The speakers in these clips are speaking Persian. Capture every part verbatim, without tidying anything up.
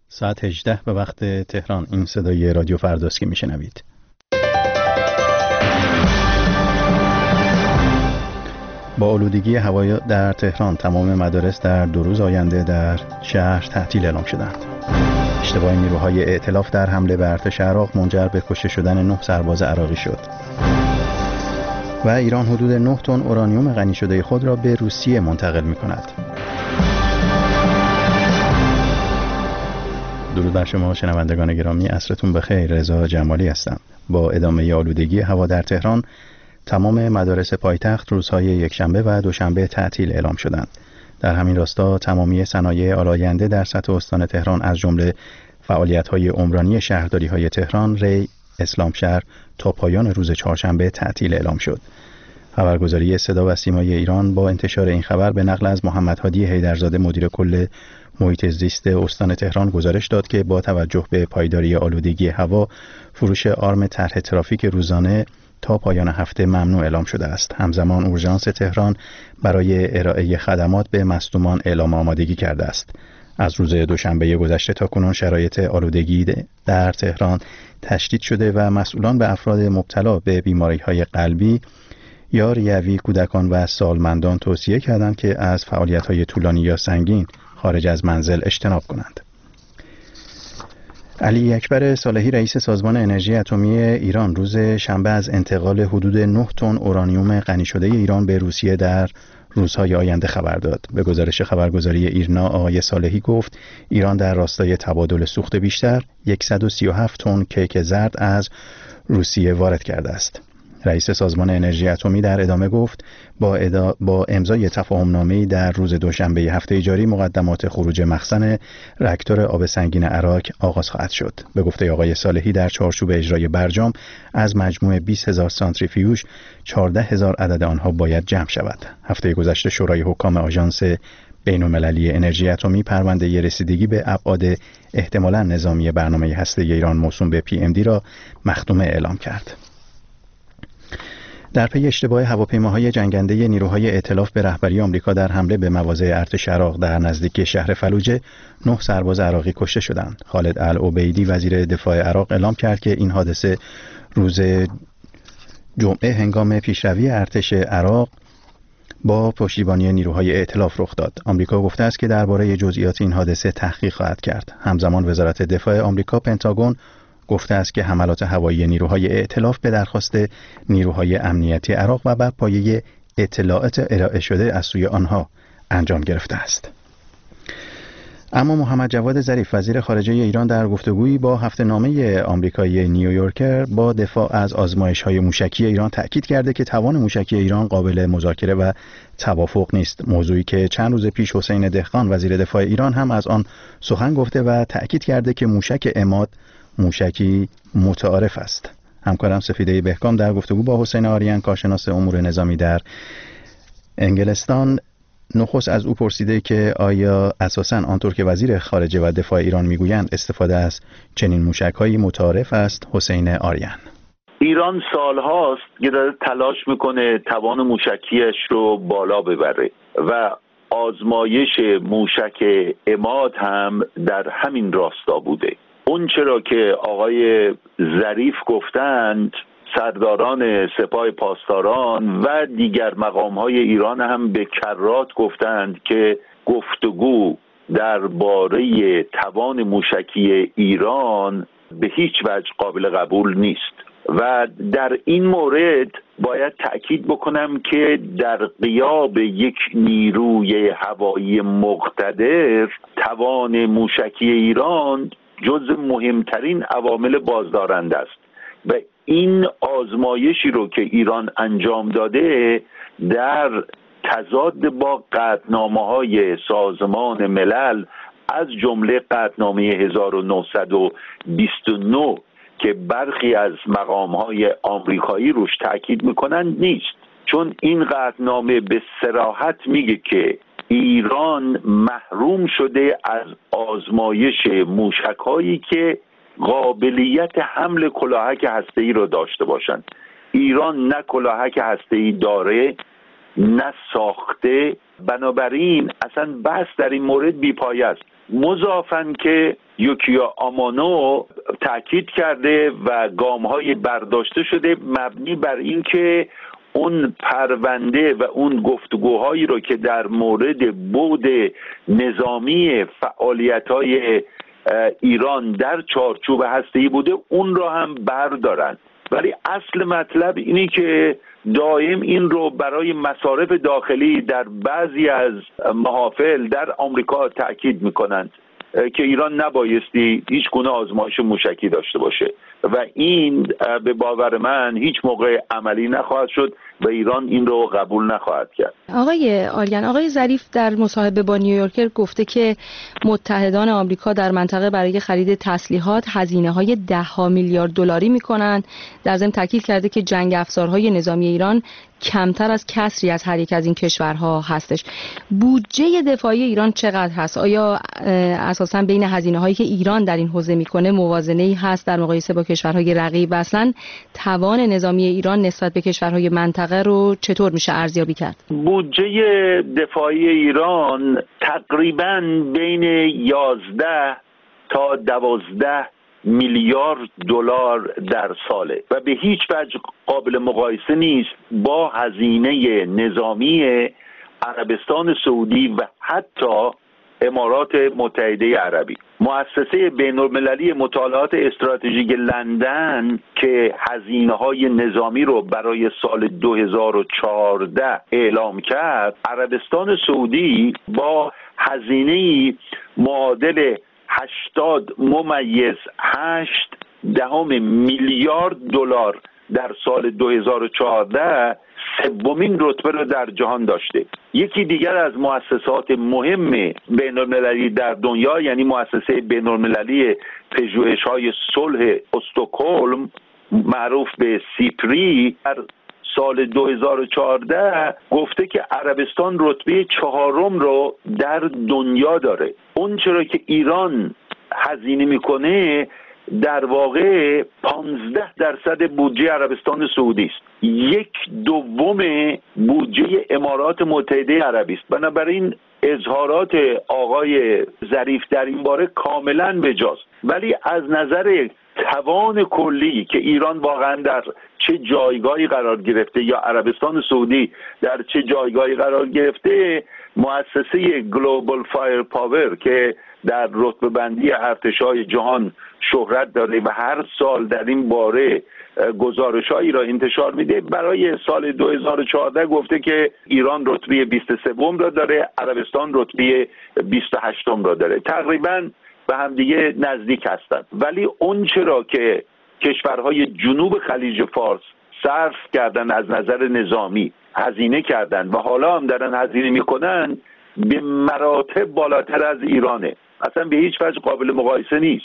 ساعت هجده به وقت تهران. این صدای رادیو فرداست که میشنوید. با آلودگی هوا در تهران تمام مدارس در دو روز آینده در شهر تعطیل اعلام شدند. اشتباه نیروهای ائتلاف در حمله به ارتش عراق منجر به کشته شدن نه سرباز عراقی شد. و ایران حدود نه تن اورانیوم غنی شده خود را به روسیه منتقل می‌کند. درود بر شما شنوندگان گرامی، عصرتون بخیر. رضا جمالی هستم. با ادامه آلودگی هوا در تهران تمام مدارس پایتخت روزهای یکشنبه و دوشنبه تعطیل اعلام شدند. در همین راستا تمامی صنایع آلاینده در سطح استان تهران از جمله فعالیت‌های عمرانی شهرداری‌های تهران، ری، اسلامشهر تا پایان روز چهارشنبه تعطیل اعلام شد. خبرگزاری صدا و سیمای ایران با انتشار این خبر به نقل از محمد هادی حیدرزاده مدیر کل محیط زیست استان تهران گزارش داد که با توجه به پایداری آلودگی هوا فروش آرم طرح ترافیک روزانه تا پایان هفته ممنوع اعلام شده است. همزمان اورژانس تهران برای ارائه خدمات به مصدومان اعلام آمادگی کرده است. از روز دوشنبه گذشته تا کنون شرایط آلودگی در تهران تشدید شده و مسئولان به افراد مبتلا به بیماری‌های قلبی یا ریوی، کودکان و سالمندان توصیه کردند که از فعالیت‌های طولانی یا سنگین خارج از منزل اجتناب کنند. علی اکبر صالحی رئیس سازمان انرژی اتمی ایران روز شنبه از انتقال حدود نه تن اورانیوم غنی شده ایران به روسیه در روزهای آینده خبر داد. به گزارش خبرگزاری ایرنا آقای صالحی گفت ایران در راستای تبادل سوخت بیشتر صد و سی و هفت تن کیک زرد از روسیه وارد کرده است. رئیس سازمان انرژی اتمی در ادامه گفت با, ادا... با امضای تفاهم‌نامه‌ای در روز دوشنبه هفته جاری مقدمات خروج مخزن راکتور آب سنگین عراق آغاز خواهد شد. به گفته آقای صالحی در چارچوب اجرای برجام از مجموع بیست هزار سانتریفیوژ چهارده هزار عدد آنها باید جمع شود. هفته گذشته شورای حکام آژانس بین‌المللی انرژی اتمی پرونده رسیدگی به ابعاد احتمالاً نظامی برنامه هسته‌ای ایران موسوم به پی ام دی را مختومه اعلام کرد. در پی اشتباه هواپیماهای جنگنده نیروهای ائتلاف به رهبری آمریکا در حمله به مواضع ارتش عراق در نزدیکی شهر فلوجه نه سرباز عراقی کشته شدند. خالد العبیدی وزیر دفاع عراق اعلام کرد که این حادثه روز جمعه هنگام پیشروی ارتش عراق با پشتیبانی نیروهای ائتلاف رخ داد. آمریکا گفته است که درباره جزئیات این حادثه تحقیق خواهد کرد. همزمان وزارت دفاع آمریکا پنتاگون گفته است که حملات هوایی نیروهای ائتلاف به درخواست نیروهای امنیتی عراق و بر پایه اطلاعات ارائه شده از سوی آنها انجام گرفته است. اما محمد جواد ظریف وزیر خارجه ایران در گفتگویی با هفته‌نامه آمریکایی نیویورکر با دفاع از آزمایش‌های موشکی ایران تأکید کرده که توان موشکی ایران قابل مذاکره و توافق نیست، موضوعی که چند روز پیش حسین دهقان وزیر دفاع ایران هم از آن سخن گفته و تأکید کرده که موشک عماد موشکی متعارف است. همکارم سفیده بهکام در گفتگو با حسین آریان کارشناس امور نظامی در انگلستان نخست از او پرسیده که آیا اساساً آنطور که وزیر خارجه و دفاع ایران میگویند استفاده از چنین موشک‌هایی متعارف است. حسین آریان: ایران سالهاست که داره تلاش میکنه توان موشکیش رو بالا ببره و آزمایش موشک عماد هم در همین راستا بوده. اون چرا که آقای ظریف گفتند سرداران سپاه پاسداران و دیگر مقام‌های ایران هم به کرات گفتند که گفتگو درباره توان موشکی ایران به هیچ وجه قابل قبول نیست و در این مورد باید تأکید بکنم که در غیاب یک نیروی هوایی مقتدر توان موشکی ایران جز مهمترین عوامل بازدارنده است و این آزمایشی رو که ایران انجام داده در تضاد با قطعنامه‌های سازمان ملل از جمله قطعنامه هزار و نهصد و بیست و نه که برخی از مقام‌های آمریکایی روش تاکید میکنن نیست، چون این قطعنامه به صراحت میگه که ایران محروم شده از آزمایش موشک‌هایی که قابلیت حمل کلاهک هسته‌ای رو داشته باشند. ایران نه کلاهک هسته‌ای داره نه ساخته، بنابراین اصلا بحث در این مورد بی‌پایه است مضافن که یوکیا آمانو تاکید کرده و گام‌های برداشته شده مبنی بر اینکه اون پرونده و اون گفتگوهایی رو که در مورد بعد نظامی فعالیت‌های ایران در چارچوب هسته‌ای بوده اون رو هم بردارن، ولی اصل مطلب اینی که دائم این رو برای مصارف داخلی در بعضی از محافل در آمریکا تأکید میکنند که ایران نبایستی هیچ گونه آزمایش موشکی داشته باشه و این به باور من هیچ موقع عملی نخواهد شد و ایران این رو قبول نخواهد کرد. آقای آریان، آقای ظریف در مصاحبه با نیویورکر گفته که متحدان آمریکا در منطقه برای خرید تسلیحات هزینه‌های ده ها میلیارد دلاری می‌کنند. در ضمن تاکید کرده که جنگ افزارهای نظامی ایران کمتر از کسری از هر یک از این کشورها هستش. بودجه دفاعی ایران چقدر هست؟ آیا اساساً بین هزینه‌هایی که ایران در این حوزه می‌کنه موازنه‌ای هست در مقایسه با کشورهای رقیب؟ اصلاً توان نظامی ایران نسبت به کشورهای منطقه رو چطور میشه ارزیابی کرد؟ بودجه دفاعی ایران تقریباً بین یازده تا دوازده میلیارد دلار در ساله و به هیچ وجه قابل مقایسه نیست با هزینه نظامی عربستان سعودی و حتی امارات متحده عربی. مؤسسه بین‌المللی مطالعات استراتژیک لندن که هزینه‌های نظامی رو برای سال دو هزار و چهارده اعلام کرد، عربستان سعودی با هزینه‌ای معادل هشتاد ممیز هشت دهم میلیارد دلار در سال دو هزار و چهارده سومین رتبه رو در جهان داشته. یکی دیگر از مؤسسات مهم بین‌المللی در دنیا یعنی مؤسسه بین‌المللی پژوهش‌های صلح استکهلم معروف به سیپری در سال دو هزار و چهارده گفته که عربستان رتبه چهارم رو در دنیا داره. اون چرا که ایران هزینه میکنه در واقع پانزده درصد بودجه عربستان سعودی است، یک دوم بودجه امارات متحده عربی است. بنابراین اظهارات آقای ظریف در این باره کاملا بجاست، ولی از نظر توان کلی که ایران واقعا در چه جایگاهی قرار گرفته یا عربستان سعودی در چه جایگاهی قرار گرفته، مؤسسه گلوبال فایر پاور که در رتبه بندی ارتش‌های جهان شهرت داره و هر سال در این باره گزارش‌هایی را انتشار میده، برای سال دو هزار و چهارده گفته که ایران رتبه بیست و سوم را داره، عربستان رتبه بیست و هشتم را داره. تقریباً به هم دیگه نزدیک هستند. ولی اون چرا که کشورهای جنوب خلیج فارس صرف کردن از نظر نظامی، هزینه کردن و حالا هم دارن هزینه میکنن، به مراتب بالاتر از ایرانه. اصلا به هیچ وجه قابل مقایسه نیست.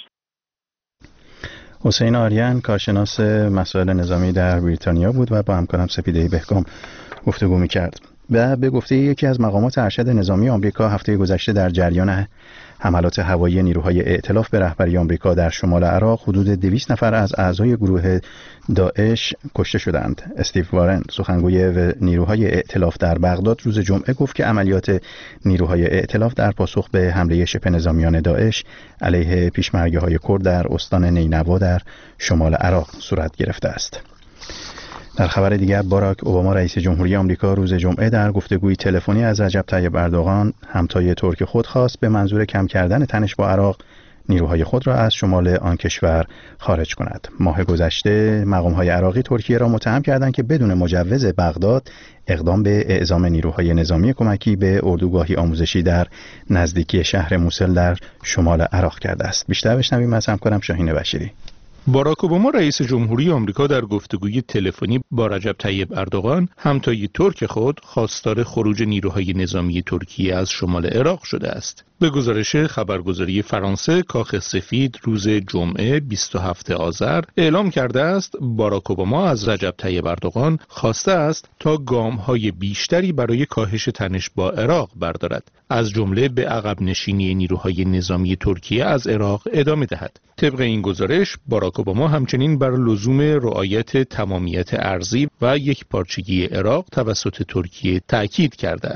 حسین آریان کارشناس مسائل نظامی در بریتانیا بود و با همکارم سپیده بهگام گفتگو میکرد. و به گفته یکی از مقامات ارشد نظامی آمریکا هفته گذشته در جریان حملات هوایی نیروهای ائتلاف به رهبری آمریکا در شمال عراق حدود دویست نفر از اعضای گروه داعش کشته شدند. استیو وارن سخنگوی نیروهای ائتلاف در بغداد روز جمعه گفت که عملیات نیروهای ائتلاف در پاسخ به حمله شبه نظامیان داعش علیه پیشمرگه‌های کرد در استان نینوا در شمال عراق صورت گرفته است. در خبر دیگر باراک اوباما رئیس جمهوری آمریکا روز جمعه در گفتگوی تلفنی از رجب طیب اردوغان همتای ترک خود خواست به منظور کم کردن تنش با عراق نیروهای خود را از شمال آن کشور خارج کند. ماه گذشته مقام‌های عراقی ترکیه را متهم کردند که بدون مجوز بغداد اقدام به اعزام نیروهای نظامی کمکی به اردوگاهی آموزشی در نزدیکی شهر موسل در شمال عراق کرده است. بیشتر بشنویم از همکارم شاهین بشیری. باراک اوباما رئیس جمهوری آمریکا در گفتگوی تلفنی با رجب طیب اردوغان همتای ترک خود خواستار خروج نیروهای نظامی ترکیه از شمال عراق شده است. به گزارش خبرگزاری فرانسه، کاخ سفید روز جمعه بیست و هفتم آذر اعلام کرده است باراک اوباما از رجب طیب اردوغان خواسته است تا گام‌های بیشتری برای کاهش تنش با عراق بردارد، از جمله به عقب نشینی نیروهای نظامی ترکیه از عراق ادامه دهد. طبق این گزارش باراک اوباما همچنین بر لزوم رعایت تمامیت ارضی و یک پارچگی عراق توسط ترکیه تأکید کرده است.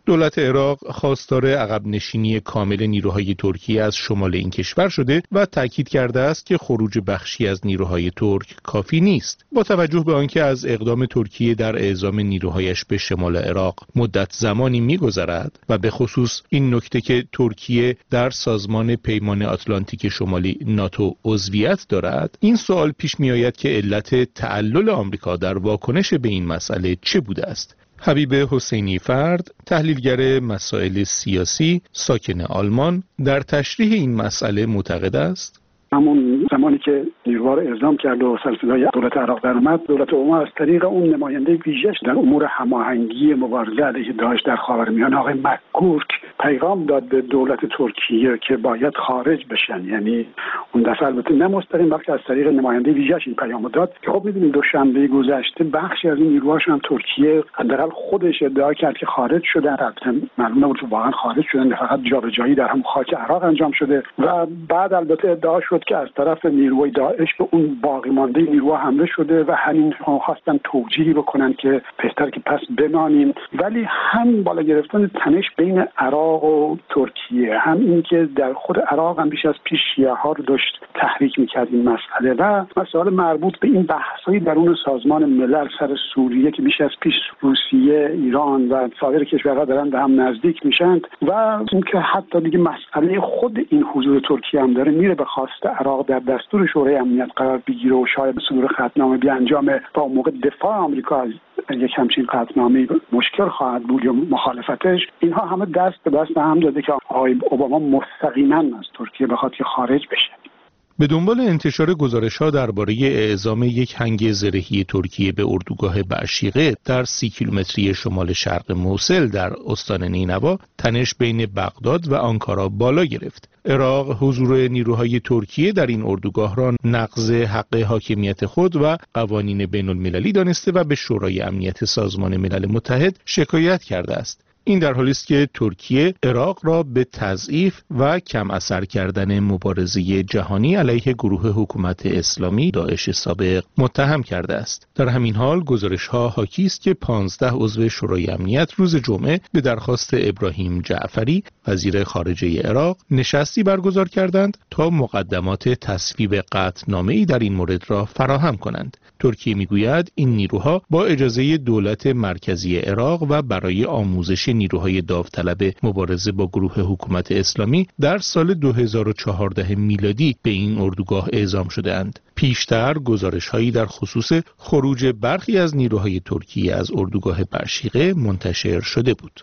دولت عراق خواستار عقب نشینی کامل نیروهای ترکیه از شمال این کشور شده و تاکید کرده است که خروج بخشی از نیروهای ترک کافی نیست. با توجه به آنکه از اقدام ترکیه در اعزام نیروهایش به شمال عراق مدت زمانی می‌گذرد و به خصوص این نکته که ترکیه در سازمان پیمان آتلانتیک شمالی ناتو عضویت دارد، این سوال پیش می‌آید که علت تعلل آمریکا در واکنش به این مسئله چه بوده است؟ حبیب حسینی فرد، تحلیلگر مسائل سیاسی، ساکن آلمان، در تشریح این مسئله معتقد است همون زمانی که نیروها رو اعزام کرد و سر صدای دولت عراق در اومد، دولت عمان از طریق اون نماینده ویژه‌اش در امور هماهنگی مبارزه علیه داعش در خاورمیانه آقای مک‌گورک پیغام داد به دولت ترکیه که باید خارج بشن. یعنی اون دفعه البته نه مستقیم بلکه از طریق نماینده ویژه‌اش این پیامو داد که خب می‌دونید دوشنبه گذشته بخشی از این نیروهاش هم ترکیه حداقل خودش ادعا کرد که خارج شدن. البته معلوم نبود که واقعا خارج شدن، فقط جابجایی در هم خاک عراق انجام شده و بعد البته ادعا شد که از طرف نیروهای داعش به اون باقی مانده نیروها حمله شده و همین خواستن توجیهی بکنن که بهتر که پس بمانیم. ولی هم بالا گرفتن تنش بین عراق و ترکیه، هم این که در خود عراق هم بیش از پیش شیعه ها رو داشت تحریک میکرد این مسئله و مسائل مربوط به این بحث‌های درون سازمان ملل سر سوریه که بیش از پیش روسیه، ایران و سایر کشورها دارن به هم نزدیک میشن و اینکه حتی دیگه مسئله خود این حضور ترکیه هم داره میره به خواست عراق در دستور شورای امنیت قرار بگیره و شاید به صدور قطعنامه بیانجامه با موقع دفاع آمریکا از یک همچین قطعنامه مشکل خواهد بود یا مخالفتش. اینها همه دست به دست هم داده که آقای اوباما مستقیما از ترکیه بخواد که خارج بشه. به دنبال انتشار گزارش‌ها درباره اعزام یک هنگ زرهی ترکیه به اردوگاه بشیقه در سی کیلومتری شمال شرق موصل در استان نینوا، تنش بین بغداد و آنکارا بالا گرفت. عراق حضور نیروهای ترکیه در این اردوگاه را نقض حق حاکمیت خود و قوانین بین المللی دانسته و به شورای امنیت سازمان ملل متحد شکایت کرده است. این در حالی است که ترکیه عراق را به تضعیف و کم اثر کردن مبارزه جهانی علیه گروه حکومت اسلامی داعش سابق متهم کرده است. در همین حال گزارش‌ها حاکی است که پانزده عضو شورای امنیت روز جمعه به درخواست ابراهیم جعفری وزیر خارجه عراق نشستی برگزار کردند تا مقدمات تصویب قطعنامه‌ای در این مورد را فراهم کنند. ترکیه میگوید این نیروها با اجازه دولت مرکزی عراق و برای آموزش نیروهای داوطلب مبارزه با گروه حکومت اسلامی در سال دو هزار و چهارده میلادی به این اردوگاه اعزام شده‌اند. پیشتر گزارش‌هایی در خصوص خروج برخی از نیروهای ترکیه از اردوگاه بشیقه منتشر شده بود.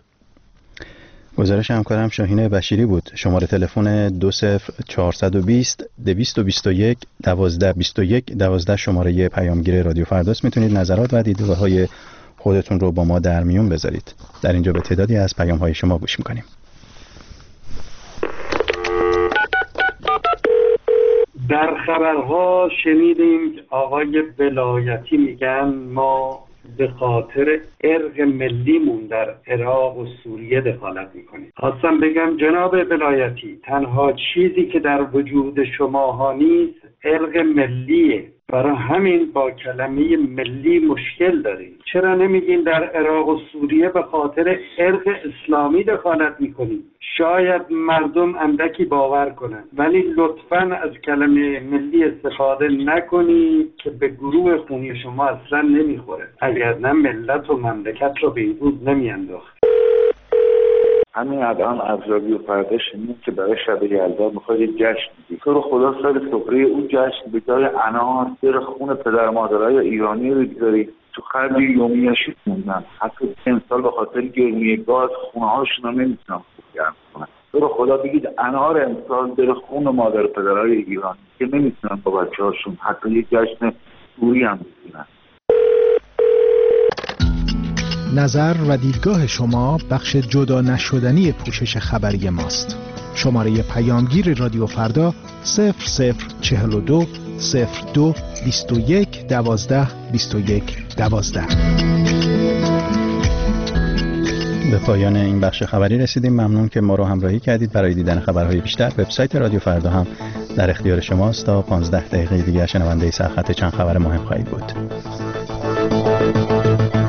گزارش همکارم شاهین بشیری بود. شماره تلفن دو صفر چهارصد و بیست دویست و بیست و یک دوازده بیست و یک دوازده شماره پیامگیر رادیو فرداست. میتونید نظرات و دیدگاه‌های خودتون رو با ما در میون بذارید. در اینجا به تعدادی از پیام‌های شما گوش می‌کنیم. در خبرها شنیدیم آقای ولایتی میگن ما به خاطر ارق ملیمون در عراق و سوریه دخالت میکنیم. خواستم بگم جناب ولایتی تنها چیزی که در وجود شماها نیست ارق ملیه، برای همین با کلمه ملی مشکل داریم. چرا نمیگین در عراق و سوریه به خاطر ارق اسلامی دخالت میکنیم؟ شاید مردم اندکی باور کنن، ولی لطفاً از کلمه ملی استفاده نکنید که به گروه خونی شما اصلا نمیخوره. اگر نه ملت و مملکت رو به این روز نمیانداخت. همین الان از رادیو فردا شنیدیم که برای شب یلدا میخواد یک جشن بگیری. تو رو خدا سر سفره اون جشن به جای انار سر خون پدر مادرای ایرانی رو بگذاری تو خرج یومیه‌شون موندن. حتی امسال به خاطر گرمی گاز خونه هاشون رو نمیتونن گرم کنن. تو رو خدا بگید انار امسال در خون مادر پدرای ایرانی که نمیتونن با بچه هاشون حتی یک جشن سوری هم بگیرن. نظر و دیدگاه شما بخش جدا نشدنی پوشش خبری ماست. شماره پیامگیر رادیو فردا صفر صفر چهل و دو صفر دو بیست و یک دوازده بیست و یک دوازده. به پایان این بخش خبری رسیدیم. ممنون که ما رو همراهی کردید. برای دیدن خبرهای بیشتر وبسایت رادیو فردا هم در اختیار شماست. تا پانزده دقیقه دیگر شنونده سرخط چند خبر مهم خواهید بود.